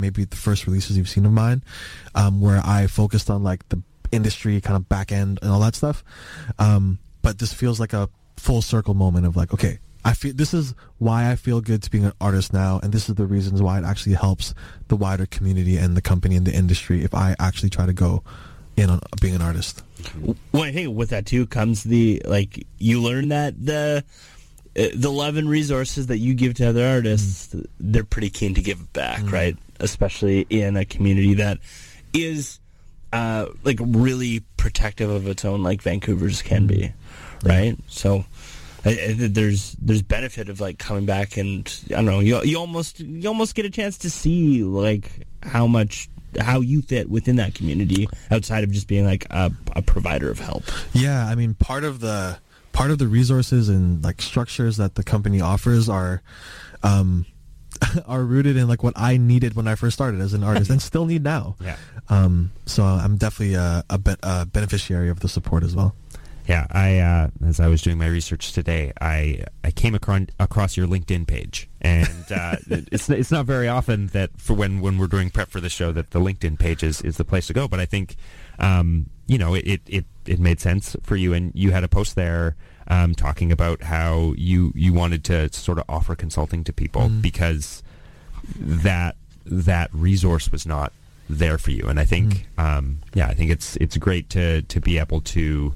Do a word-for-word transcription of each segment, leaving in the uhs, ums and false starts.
maybe the first releases you've seen of mine, um, where I focused on like the industry kind of back end and all that stuff. Um, but this feels like a full circle moment of like, okay, I feel this is why I feel good to being an artist now, and this is the reasons why it actually helps the wider community and the company and the industry if I actually try to go in on being an artist. Well, I think with that too comes the, like, you learn that the uh, the love and resources that you give to other artists, mm. they're pretty keen to give back, mm. right? Especially in a community that is uh, like really protective of its own, like Vancouver's can mm. be, right? Yeah. So I, I, there's there's benefit of like coming back, and I don't know, you you almost you almost get a chance to see like how much. how you fit within that community outside of just being like a, a provider of help. Yeah, I mean, part of the part of the resources and like structures that the company offers are um, are rooted in like what I needed when I first started as an artist and still need now. Yeah. Um, so I'm definitely a, a, be- a beneficiary of the support as well. Yeah, I uh, as I was doing my research today, I I came across across your LinkedIn page, and uh, it's it's not very often that for when, when we're doing prep for the show that the LinkedIn page is, is the place to go. But I think um, you know it, it, it made sense for you, and you had a post there um, talking about how you you wanted to sort of offer consulting to people mm. because that that resource was not there for you, and I think mm. um, yeah, I think it's it's great to to be able to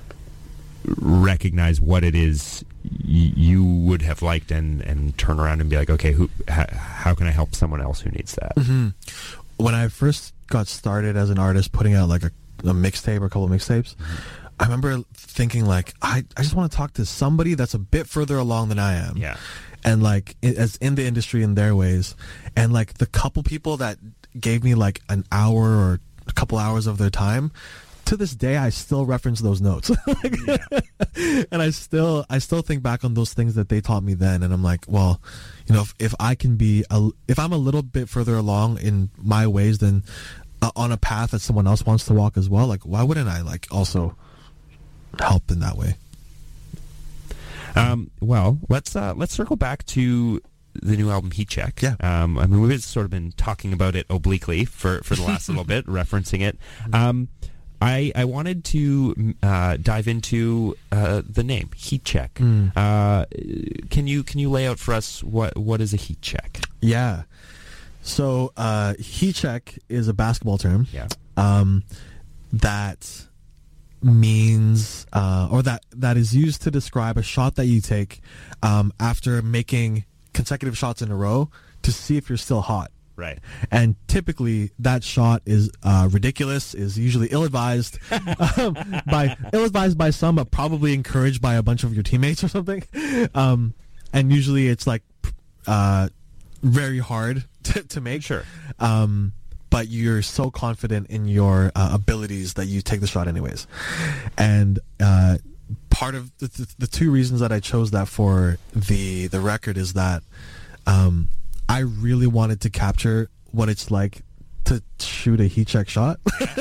recognize what it is y- you would have liked and, and turn around and be like, okay, who, ha- how can I help someone else who needs that? Mm-hmm. When I first got started as an artist, putting out like a, a mixtape or a couple of mixtapes, mm-hmm. I remember thinking like, I, I just want to talk to somebody that's a bit further along than I am. Yeah. And like, it, as in the industry in their ways. And like the couple people that gave me like an hour or a couple hours of their time, to this day, I still reference those notes, like, yeah. and I still, I still think back on those things that they taught me then, and I'm like, well, you know, if, if I can be, a, if I'm a little bit further along in my ways than uh, on a path that someone else wants to walk as well, like, why wouldn't I like also help in that way? Um, well, let's uh, let's circle back to the new album Heat Check. Yeah. Um, I mean, we've sort of been talking about it obliquely for, for the last little bit, referencing it. Um, I, I wanted to uh, dive into uh, the name Heat Check. Mm. Uh, can you can you lay out for us what what is a heat check? Yeah. So uh, heat check is a basketball term. Yeah. Um, that means uh, or that that is used to describe a shot that you take um, after making consecutive shots in a row to see if you're still hot. Right. And typically that shot is uh, ridiculous, is usually ill-advised um, by ill-advised by some, but probably encouraged by a bunch of your teammates or something. Um, and usually it's like uh, very hard to, to make. Sure. Um, but you're so confident in your uh, abilities that you take the shot anyways. And uh, part of the, the, the two reasons that I chose that for the the record is that um, I really wanted to capture what it's like to shoot a heat check shot.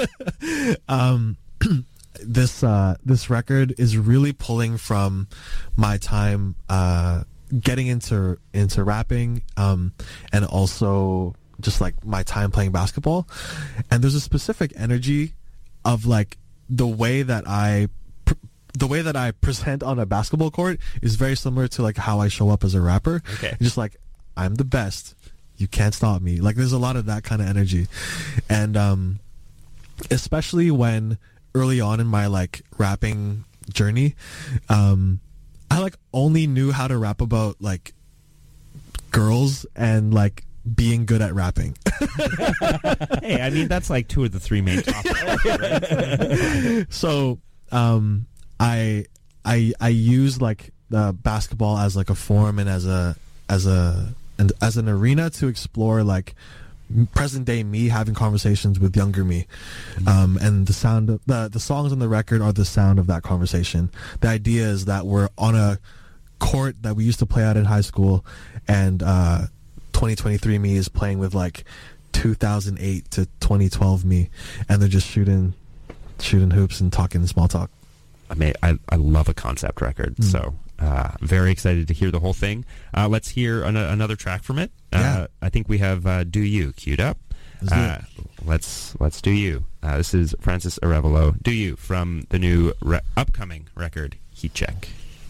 um, this uh, this record is really pulling from my time uh, getting into into rapping, um, and also just like my time playing basketball. And there's a specific energy of like the way that I pr- the way that I present on a basketball court is very similar to like how I show up as a rapper. Okay. Just like, I'm the best. You can't stop me. Like, there's a lot of that kind of energy. And um, especially when early on in my, like, rapping journey, um, I, like, only knew how to rap about, like, girls and, like, being good at rapping. Hey, I mean, that's, like, two of the three main topics. Right? So, um, I, I, I use, like, the basketball as, like, a form and as a, as a, and as an arena to explore like present day me having conversations with younger me, um, and the sound of the the songs on the record are the sound of that conversation. The idea is that we're on a court that we used to play out in high school, and uh, twenty twenty-three me is playing with like two thousand eight to twenty twelve me, and they're just shooting shooting hoops and talking small talk. I mean, I I love a concept record, mm. so. Uh, very excited to hear the whole thing. Uh, let's hear an- another track from it. Uh, Yeah. I think we have uh, "Do You" queued up. Let's do Uh, let's let's do you. Uh, this is Francis Arevalo. "Do You" from the new re- upcoming record Heat Check.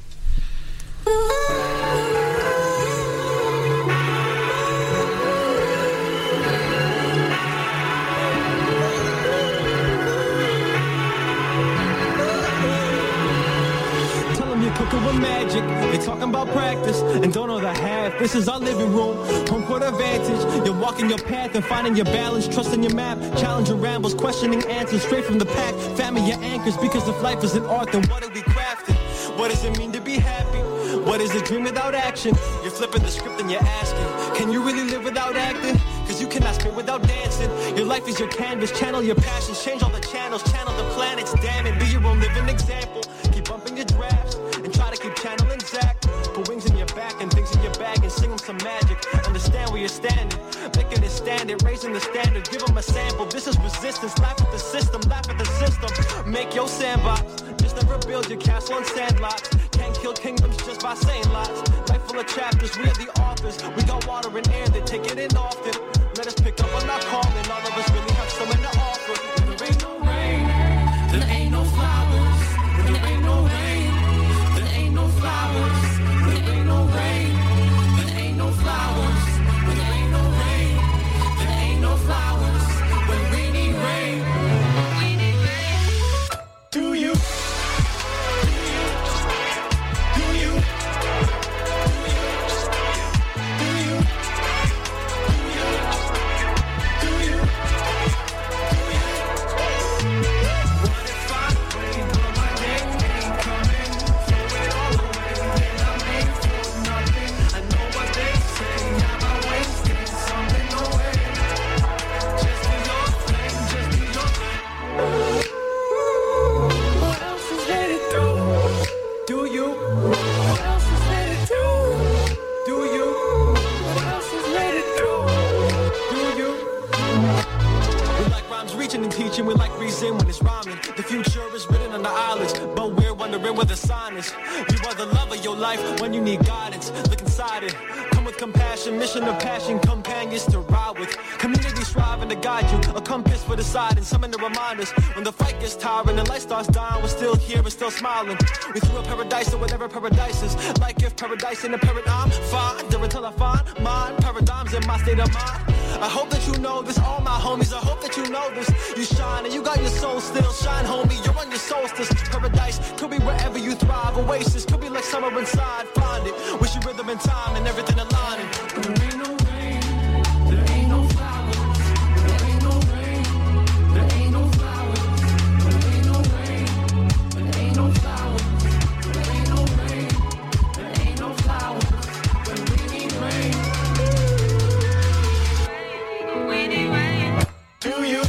Cooking with magic, they talking about practice and don't know the half. This is our living room, home court advantage. You're walking your path and finding your balance, trusting your map, challenging rambles, questioning answers straight from the pack. Family your anchors, because if life is an art, then what are we crafting? What does it mean to be happy? What is a dream without action? You're flipping the script and you're asking, can you really live without acting? Cause you cannot spit without dancing. Your life is your canvas, channel your passions, change all the channels, channel the planets, damn it, be your own living example. Keep bumping your drafts and try to keep channeling Zach. Put wings in your back and things in your bag and sing them some magic. Understand where you're standing, making it standard, raising the standard, give them a sample. This is resistance, laugh at the system, laugh at the system. Make your sandbox, just never build your castle on sandlots. Can't kill kingdoms just by saying lots. Life full of chapters, we are the authors. We got water and air, they take it in often. Let us pick up on our calling, all of us really have something to offer. When there ain't no rain, there ain't no flowers. When there ain't no rain, there ain't no flowers. When there ain't no rain, there ain't no flowers. When there ain't no rain, there ain't no flowers. When we need rain, we need rain. Do you? Teaching, we like reason when it's rhyming. The future is written on the eyelids, but we're wondering where the sign is. You are the love of your life when you need guidance. Look inside it, come with compassion, mission of passion, companions to ride with. Community striving to guide you, a compass for deciding, something to remind us. When the fight gets tiring and light starts dying, we're still here and still smiling. We threw a paradise or whatever paradise is. Like if paradise in a paradigm, fine, do until I find mine. Paradigms in my state of mind. I hope that you know this, all my homies, I hope that you know this. You shine and you got your soul still, shine homie, you're on your solstice. Paradise could be wherever you thrive, oasis could be like summer inside, find it. Wish you rhythm and time and everything aligning. There ain't no rain, there ain't no flowers. There ain't no rain, there ain't no flowers. There ain't no rain, there ain't no flowers. There ain't no rain, there ain't no flowers. When we need rain, we need rain. Do you?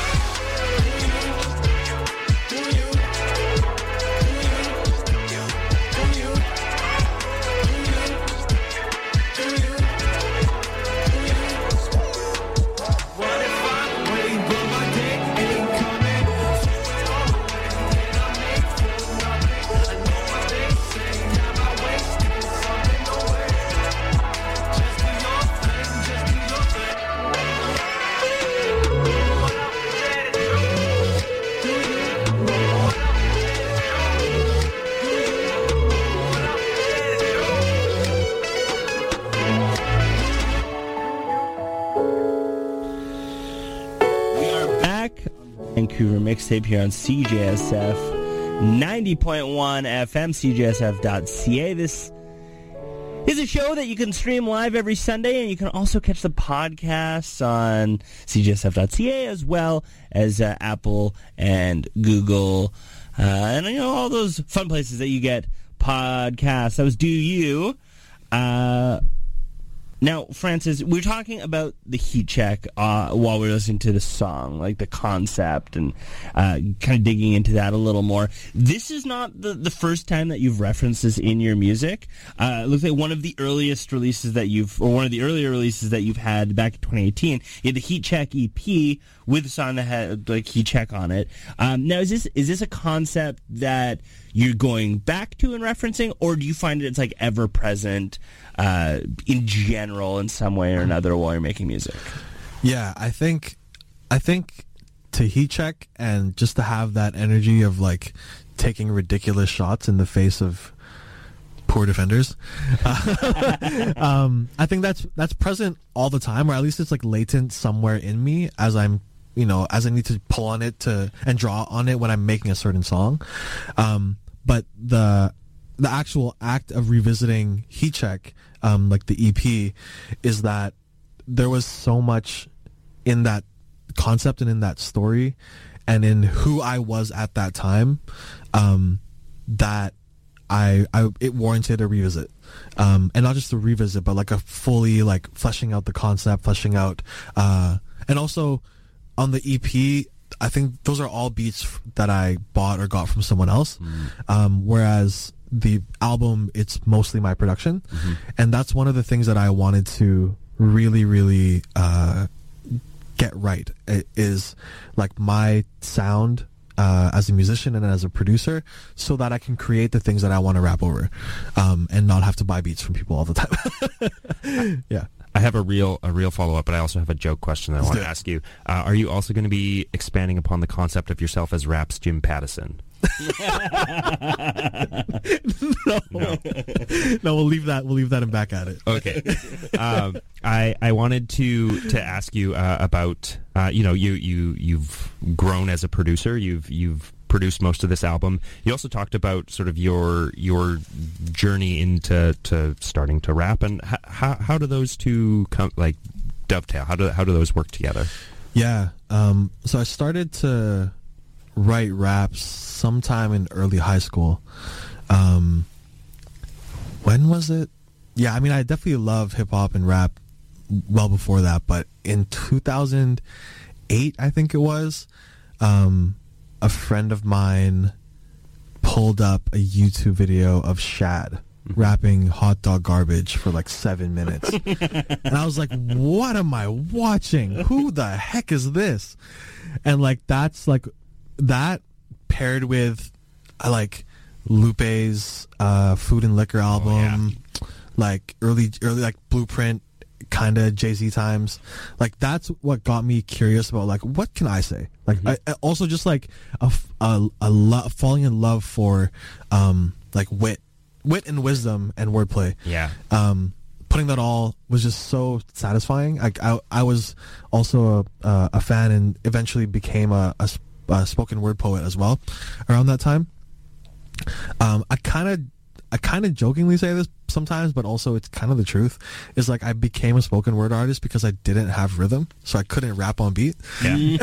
Vancouver mixtape here on C J S F ninety point one F M, C J S F dot C A. This is a show that you can stream live every Sunday, and you can also catch the podcasts on C J S F dot C A as well as uh, Apple and Google, uh, and you know all those fun places that you get podcasts. That was Do You. Uh, Now, Francis, we're talking about the heat check uh, while we're listening to the song, like the concept, and uh, kind of digging into that a little more. This is not the, the first time that you've referenced this in your music. Uh, it looks like one of the earliest releases that you've, or one of the earlier releases that you've had back in twenty eighteen, you had the Heat Check E P with a song that had like Heat Check on it. Um, now, is this is this a concept that you're going back to and referencing, or do you find it's like ever present uh, in general in some way or another while you're making music? Yeah, I think, I think to heat check and just to have that energy of like taking ridiculous shots in the face of poor defenders, uh, um, I think that's that's present all the time, or at least it's like latent somewhere in me as I'm, you know, as I need to pull on it to and draw on it when I'm making a certain song. Um, but the the actual act of revisiting Heat Check, um, like the E P, is that there was so much in that concept and in that story and in who I was at that time, um, that I, I it warranted a revisit, um, and not just a revisit, but like a fully like fleshing out the concept, fleshing out, uh, and also on the E P, I think those are all beats that I bought or got from someone else, mm. um, whereas the album, it's mostly my production, mm-hmm. and that's one of the things that I wanted to really, really uh, get right. It is like my sound uh, as a musician and as a producer, so that I can create the things that I want to rap over, um, and not have to buy beats from people all the time. Yeah. I have a real a real follow-up, but I also have a joke question that I want to ask you. Uh, are you also going to be expanding upon the concept of yourself as Rap's Jim Pattison? no. no, no, we'll leave that. We'll leave that and back at it. Okay. Um, I I wanted to to ask you uh, about uh, you know you you you've grown as a producer. You've you've produced most of this album. You also talked about sort of your your journey into to starting to rap, and h- how how do those two come like dovetail? How do how do those work together? Yeah. Um, so I started to write raps sometime in early high school. Um, when was it? Yeah, I mean, I definitely love hip hop and rap well before that, but in two thousand eight, I think it was, um, a friend of mine pulled up a YouTube video of Shad rapping Hot Dog Garbage for like seven minutes. And I was like, what am I watching? Who the heck is this? And like, that's like, that paired with uh, like Lupe's uh, Food and Liquor album, oh, yeah. like early, early like Blueprint, kind of Jay-Z times, like that's what got me curious about like what can I say, like mm-hmm. I, I also just like a a, a lo- falling in love for um like wit wit and wisdom and wordplay. Yeah. Um putting that all was just so satisfying. Like I, I was also a, uh, a fan and eventually became a, a, a spoken word poet as well around that time. um I kind of I kind of jokingly say this sometimes, but also it's kind of the truth, is like I became a spoken word artist because I didn't have rhythm, so I couldn't rap on beat. Yeah.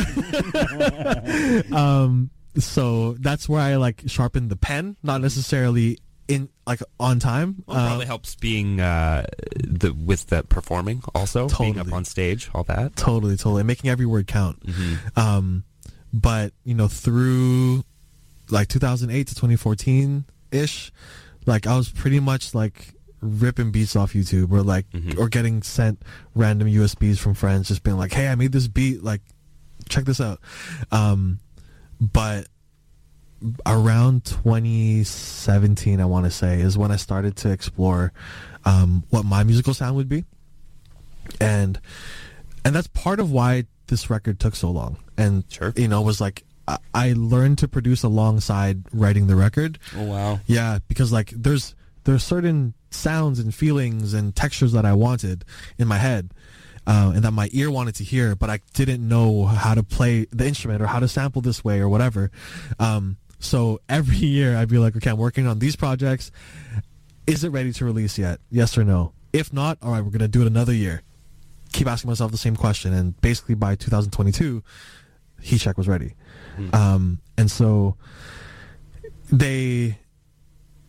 um, so that's where I like sharpened the pen, not necessarily in like on time. Well, it probably uh, helps being uh, the with the performing also, totally. being up on stage, all that. Totally, totally, making every word count. Mm-hmm. Um, but you know, through like two thousand eight to twenty fourteen ish. Like I was pretty much like ripping beats off YouTube, or like mm-hmm. or getting sent random U S Bs from friends, just being like, "Hey, I made this beat. Like, check this out." Um, but around twenty seventeen, I want to say, is when I started to explore um, what my musical sound would be, and and that's part of why this record took so long. And sure. you know, was like. I learned to produce alongside writing the record. Oh wow! Yeah, because like there's there's certain sounds and feelings and textures that I wanted in my head, uh, and that my ear wanted to hear, but I didn't know how to play the instrument or how to sample this way or whatever. Um, so every year I'd be like, okay, I'm working on these projects. Is it ready to release yet? Yes or no? If not, all right, we're gonna do it another year. Keep asking myself the same question, and basically by two thousand twenty-two, Heat Check was ready. Um, and so they,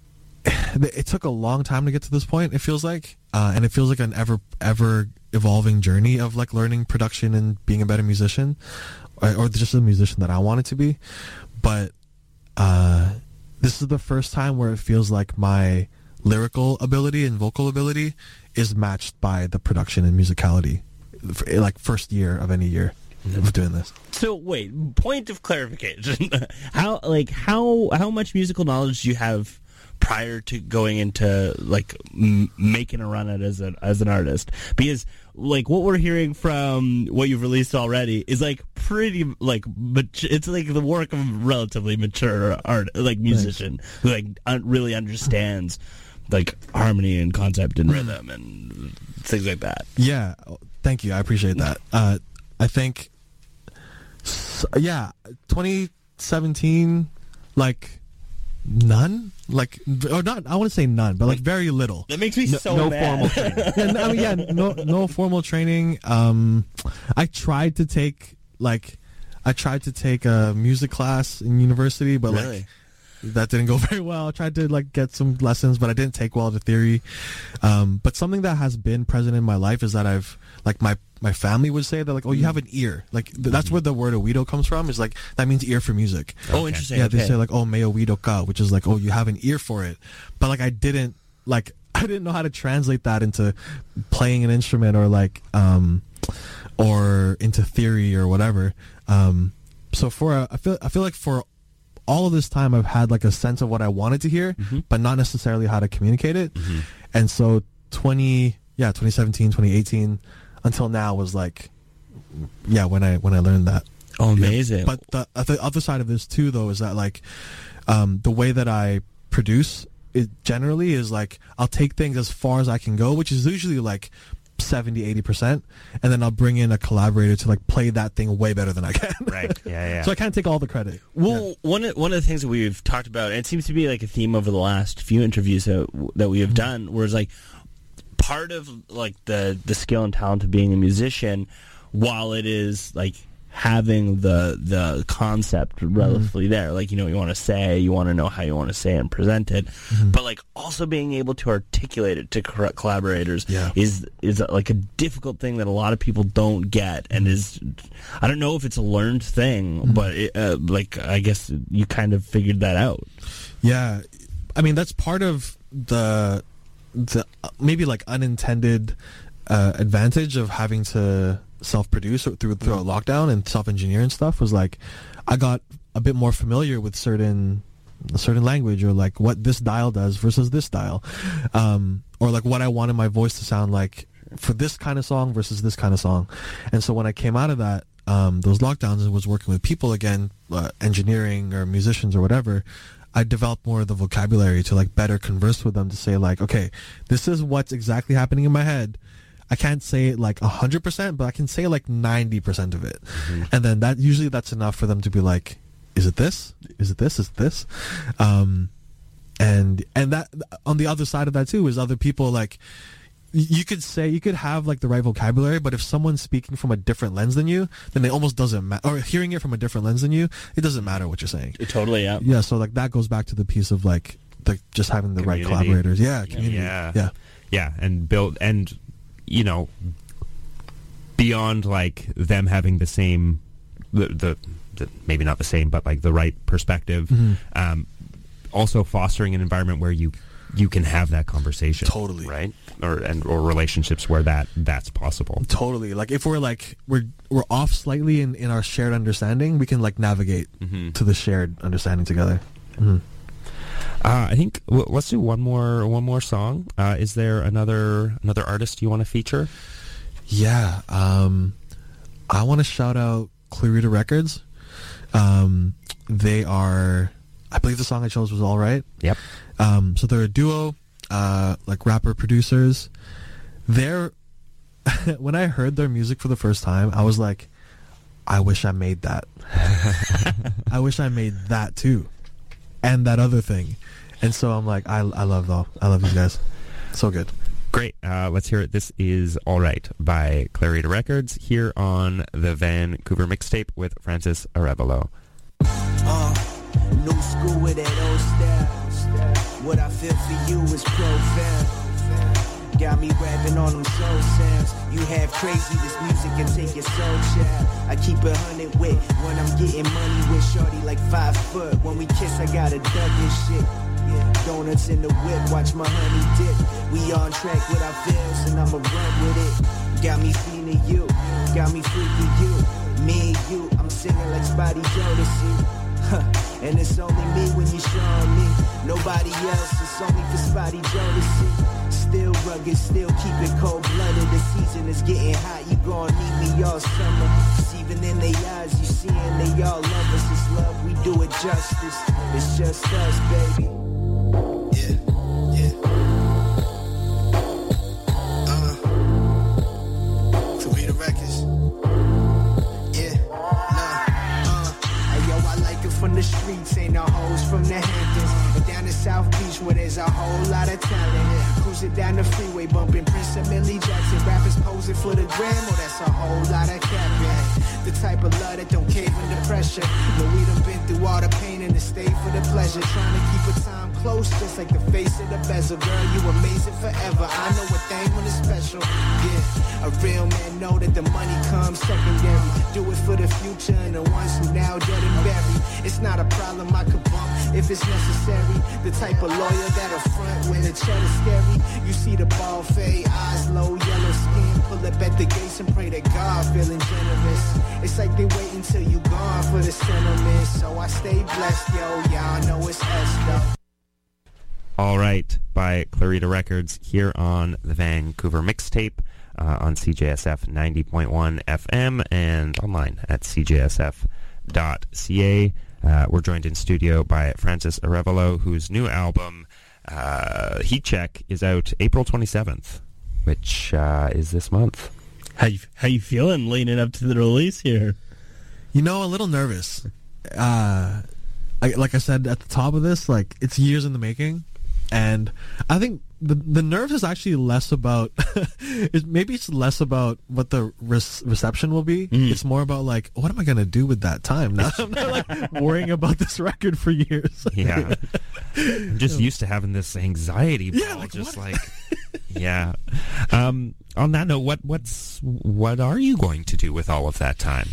it took a long time to get to this point, it feels like, uh, and it feels like an ever ever evolving journey of like learning production and being a better musician, or, or just a musician that I wanted to be. But uh, this is the first time where it feels like my lyrical ability and vocal ability is matched by the production and musicality, like first year of any year of doing this. So wait, point of clarification: how like how how much musical knowledge do you have prior to going into like m- making a run at as an as an artist? Because like what we're hearing from what you've released already is like pretty like mat- it's like the work of a relatively mature art like musician Thanks. who like un- really understands like harmony and concept and rhythm and things like that. Yeah, thank you. I appreciate that. Uh, I think, so, yeah, twenty seventeen, like none, like or not. I want to say none, but like very little. That makes me no, so no mad. formal training. Yeah, no, I mean, yeah, no, no formal training. Um, I tried to take like, I tried to take a music class in university, but Really? like. That didn't go very well. I tried to like get some lessons, but I didn't take well the theory. Um, but something that has been present in my life is that I've like my my family would say that like, oh, you have an ear. Like th- that's where the word oído comes from. Is like that means ear for music. Oh, Okay. interesting. Yeah, okay. they say like, oh, me oído ka, which is like, oh, you have an ear for it. But like I didn't like I didn't know how to translate that into playing an instrument or like um or into theory or whatever. Um, so for a, I feel I feel like for all of this time I've had like a sense of what I wanted to hear, Mm-hmm. but not necessarily how to communicate it. And so twenty yeah, twenty seventeen, twenty eighteen until now was like yeah, when I when I learned that. Oh, amazing. Yeah. But the, uh, the other side of this too though is that like um, the way that I produce it generally is like I'll take things as far as I can go, which is usually like seventy, eighty percent, and then I'll bring in a collaborator to like play that thing way better than I can. Right. Yeah, yeah. So I can't take all the credit. Well, one of, one of the things that we've talked about, and it seems to be like a theme over the last few interviews that, that we have done, where it's like part of like the the skill and talent of being a musician, while it is like having the the concept relatively there, like you know what you want to say, you want to know how you want to say and present it, Mm-hmm. but like also being able to articulate it to cor- collaborators Yeah. is is like a difficult thing that a lot of people don't get, and is I don't know if it's a learned thing, Mm-hmm. but it, uh, like I guess you kind of figured that out. Yeah, I mean that's part of the the uh, maybe like unintended uh, advantage of having to self-produce through through a lockdown and self-engineer and stuff was like I got a bit more familiar with certain a certain language or like what this dial does versus this dial, um, or like what I wanted my voice to sound like for this kind of song versus this kind of song. And so when I came out of that um, those lockdowns and was working with people again, uh, engineering or musicians or whatever, I developed more of the vocabulary to like better converse with them to say like, okay, this is what's exactly happening in my head. I can't say it like a hundred percent, but I can say like ninety percent of it. Mm-hmm. And then that usually that's enough for them to be like, is it this? Is it this? Is it this? Um, and, and that on the other side of that too is other people like, you could say, you could have like the right vocabulary, but if someone's speaking from a different lens than you, then it almost doesn't matter, or hearing it from a different lens than you, it doesn't matter what you're saying. Totally, yeah. Yeah. So like that goes back to the piece of like the, just having the right Community. collaborators. Yeah. Community. Yeah. Yeah. Yeah, and build and you know beyond like them having the same the, the, the maybe not the same but like the right perspective, Mm-hmm. um, also fostering an environment where you you can have that conversation, Totally. right, or and or relationships where that that's possible. Totally. Like if we're like we're we're off slightly in, in our shared understanding, we can like navigate Mm-hmm. to the shared understanding together. Mm-hmm. Uh, I think w- let's do one more one more song. Uh, is there another another artist you want to feature? Yeah. Um, I want to shout out Clarita Records. Um, they are, I believe the song I chose was All Right. Yep. Um, so they're a duo, uh, like rapper producers. They're, when I heard their music for the first time, I was like, I wish I made that. I wish I made that too. And that other thing. And so I'm like, I, I love though. I love these guys. So good. Great. Uh, let's hear it. This is All Right by Clarita Records here on the Vancouver Mixtape with Francis Arevalo. Uh, new school with that old style. What I feel for you is profound. Got me rapping on them soul sounds. You have crazy, this music can take your soul, child. I keep a hundred with when I'm getting money with shorty like five foot. When we kiss, I got a duck and shit. Yeah. Donuts in the whip, watch my honey dip. We on track with our feels and I'ma run with it. Got me feeling you, got me freaking you. Me and you, I'm singing like Spotty Jodeci. Huh. And it's only me when you're showing me. Nobody else, it's only for Spotty Jodeci. Still rugged, still keep it cold-blooded. The season is getting hot, you gon' need me all summer. Cause even in their eyes, you seeing they all love us. It's love, we do it justice. It's just us, baby. Yeah, yeah. Uh, Clarita Records. Yeah, nah, uh. Hey, yo, I like it from the streets, ain't no hoes from the Hamptons. And down the South Beach where there's a whole lot of talent. Cruising down the freeway, bumping Prince and Millie Jackson. Rappers posing for the gram, oh, that's a whole lot of capping. The type of love that don't cave under pressure. But we done been through all the pain and the stay for the pleasure. Trying to keep a time close, just like the face of the bezel. Girl, you amazing forever. I know a thing when it's special. Yeah, a real man know that the money comes secondary. Do it for the future and the ones who now dead and buried. It's not a problem I could bump if it's necessary. The type of lawyer that'll front when the chat is scary. You see the ball fade, eyes low, yellow skin. Pull up at the gates and pray to God, feeling generous. It's like they wait until you gone for the sentiment. So I stay blessed, yo. Y'all know it's us, though. All Right by Clarita Records here on the Vancouver Mixtape uh, on C J S F ninety point one F M and online at c j s f dot c a. Uh, we're joined in studio by Francis Arevalo, whose new album, uh, Heat Check, is out April twenty-seventh, which uh, is this month. How you how you feeling leading up to the release here? You know, a little nervous. Uh, I, like I said at the top of this, like it's years in the making, and I think the the nerves is actually less about. it, maybe it's less about what the res- reception will be. Mm. It's more about like, what am I gonna do with that time? Now I'm not like worrying about this record for years. Yeah, I'm just used to having this anxiety. Yeah, ball, like, just what? like yeah. Um, on that note, what what's what are you going to do with all of that time?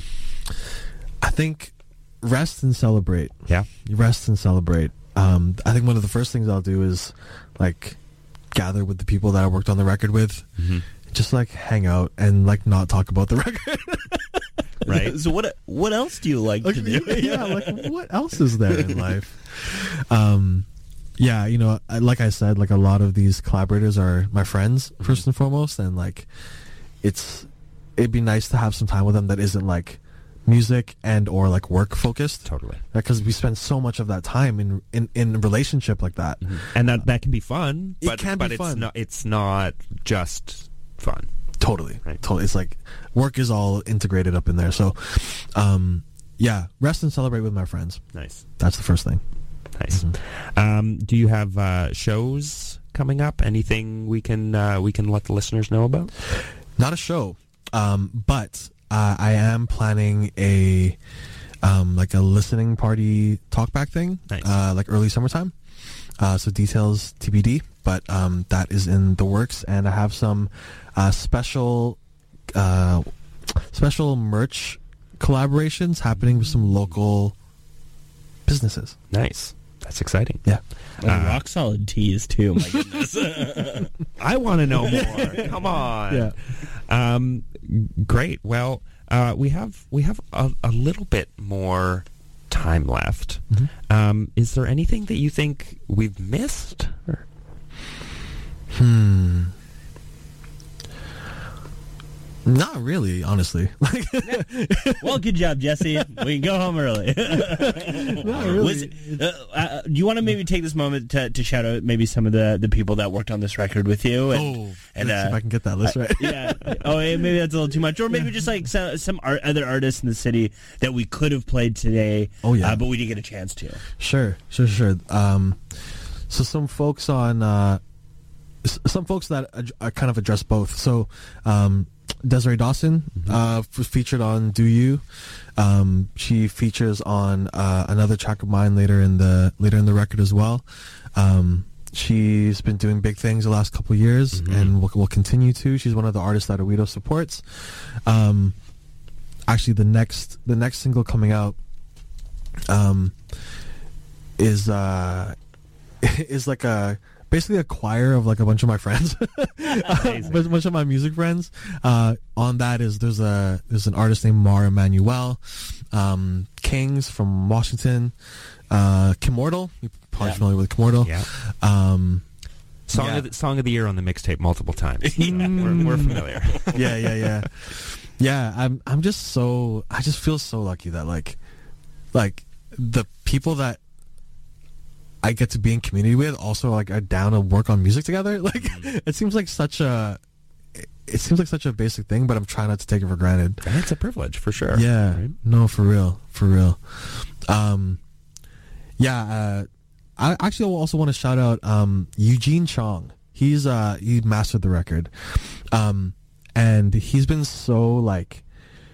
I think rest and celebrate. Yeah, rest and celebrate. Um, I think one of the first things I'll do is like gather with the people that I worked on the record with, mm-hmm. just like hang out and like not talk about the record. Right. So what what else do you like, like to do? Yeah, like what else is there in life? Um, yeah, you know, like I said, like a lot of these collaborators are my friends mm-hmm. first and foremost, and like it's it'd be nice to have some time with them that isn't like music and or like work focused. Totally. Because we spend so much of that time in in, in a relationship like that. Mm-hmm. And that, that can be fun. It but, can but be it's fun. Not, it's not just fun. Totally. Right. Totally. It's like work is all integrated up in there. So, um, yeah, rest and celebrate with my friends. Nice. That's the first thing. Nice. Mm-hmm. Um, do you have uh, shows coming up? Anything we can uh, we can let the listeners know about? Not a show, um, but uh, I am planning a um, like a listening party talkback thing, nice. uh, like early summertime. Uh, so details T B D, but um, that is in the works, and I have some uh, special uh, special merch collaborations happening with some local businesses. Nice. That's exciting. Yeah. And uh, rock solid teas too, my goodness. I want to know more. Come on. Yeah. Um, great. Well, uh, we have we have a, a little bit more time left. Mm-hmm. Um, is there anything that you think we've missed? Or? Hmm. Not really, honestly. Well, good job, Jesse. We can go home early. Not really. Was, uh, uh, do you want to maybe take this moment to, to shout out maybe some of the, the people that worked on this record with you? And, oh, and, let's uh, see if I can get that list right. Uh, yeah. Oh, maybe that's a little too much. Or maybe just like some, some art, other artists in the city that we could have played today. Oh, yeah. Uh, but we didn't get a chance to. Sure, sure, sure. Um, so some folks on... Uh, some folks that ad- kind of address both. So, um, Desiree Dawson uh, was featured on Do You. Um, she features on uh, another track of mine later in the later in the record as well. Um, she's been doing big things the last couple years, Mm-hmm. and will, will continue to. She's one of the artists that Owedo supports. Um, actually, the next the next single coming out um, is uh, is like a basically a choir of like a bunch of my friends, a bunch of my music friends. Uh, on that is there's a there's an artist named Mara Emanuel, um, Kings from Washington, uh, Kimortal. You're probably Yeah. familiar with Kimortal. Yeah. Um, Song yeah. of the, song of the year on the mixtape multiple times. So we're, we're familiar. yeah, yeah, yeah, yeah. I'm I'm just so I just feel so lucky that like like the people that I get to be in community with also like are down to work on music together. Like it seems like such a it seems like such a basic thing, but I'm trying not to take it for granted. And it's a privilege for sure. Yeah, right? no, for real, for real. Um, yeah, uh, I actually also want to shout out um, Eugene Chong. He's uh, he mastered the record, um, and he's been so like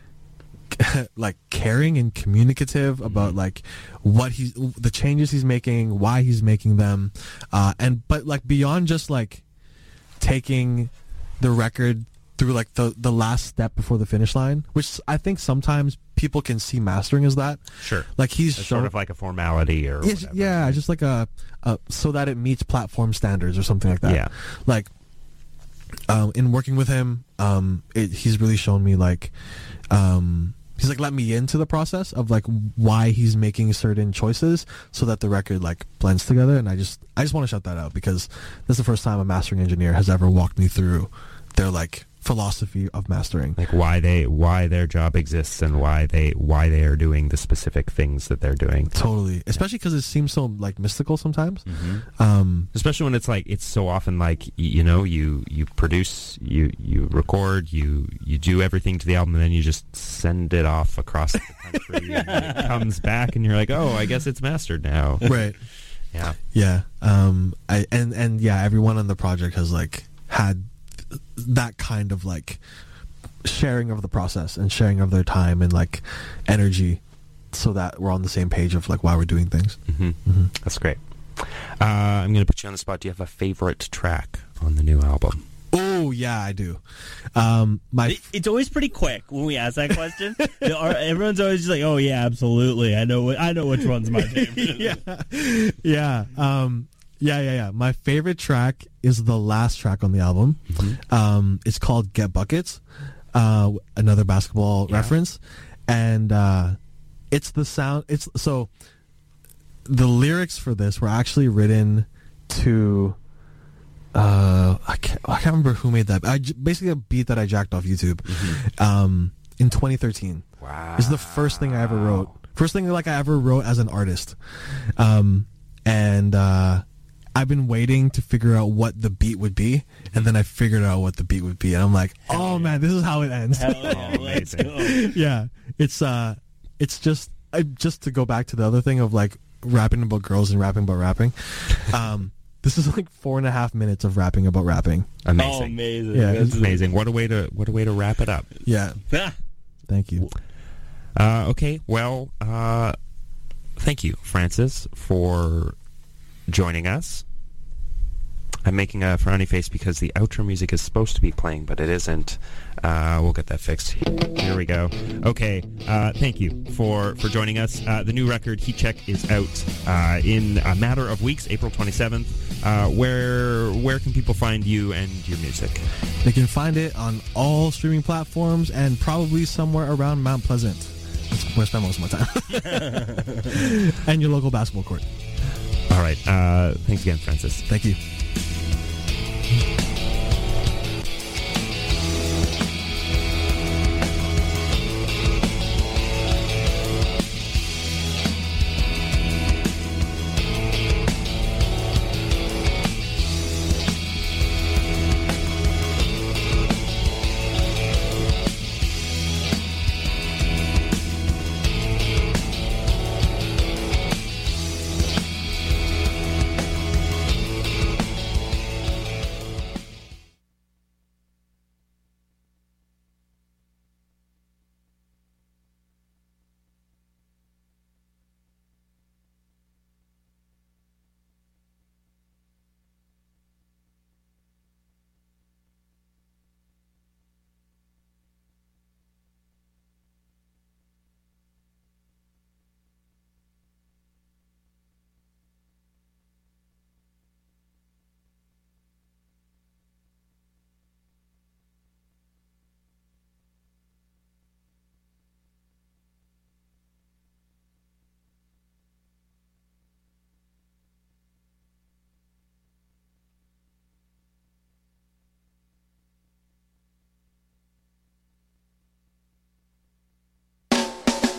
like caring and communicative about like what he's the changes he's making, why he's making them, uh, and but like beyond just like taking the record through like the the last step before the finish line, which I think sometimes people can see mastering as that. Sure. Like he's It's shown, sort of like a formality or Yes, whatever. yeah, just like a, a so that it meets platform standards or something like that. Yeah. Like um, in working with him, um, it, he's really shown me like um, he's like let me into the process of like why he's making certain choices so that the record like blends together. And I just I just want to shout that out because this is the first time a mastering engineer has ever walked me through their like philosophy of mastering. Like why they why their job exists and why they why they are doing the specific things that they're doing. Totally, especially because it seems so like mystical sometimes. Mm-hmm. Um, Especially when it's like it's so often like y- you know you you produce you you record you you do everything to the album and then you just send it off across the country and it comes back and you're like, oh, I guess it's mastered now. right. Yeah. Yeah. Um, I and and yeah, everyone on the project has like had th- that kind of like sharing of the process and sharing of their time and like energy, so that we're on the same page of like why we're doing things. hmm Mm-hmm. That's great. Uh, I'm going to put you on the spot. Do you have a favorite track on the new album? Oh yeah, I do. Um, my It- It's always pretty quick when we ask that question. The- our- Everyone's always just like, "Oh yeah, absolutely. I know. what- I know which one's my favorite." yeah, yeah, um, yeah, yeah, yeah. My favorite track is the last track on the album. Um, it's called "Get Buckets," uh, another basketball Yeah. reference, and uh, it's the sound. It's so the lyrics for this were actually written to. Uh, I can't. I can't remember who made that. I j- basically a beat that I jacked off YouTube, um, in twenty thirteen. Wow. This is the first thing I ever wrote. First thing like I ever wrote as an artist. Um, and uh, I've been waiting to figure out what the beat would be, and then I figured out what the beat would be, and I'm like, oh man, this is how it ends. Hell yeah, let's amazing. go. yeah, it's uh, it's just I, just to go back to the other thing of like rapping about girls and rapping about rapping. Um, this is like four and a half minutes of rapping about rapping. Oh, Amazing. amazing. Yeah, That's It's amazing. What a way to what a way to wrap it up. Yeah, Ah, thank you. Uh, okay, well, uh, thank you, Francis, for joining us. I'm making a frowny face because the outro music is supposed to be playing, but it isn't. Uh, we'll get that fixed. Here we go. Okay, uh, thank you for, for joining us. Uh, the new record, Heat Check, is out uh, in a matter of weeks, April twenty-seventh. Uh, where where can people find you and your music? They can find it on all streaming platforms and probably somewhere around Mount Pleasant. That's where I spend most of my time. And your local basketball court. All right. Uh, thanks again, Francis. Thank you.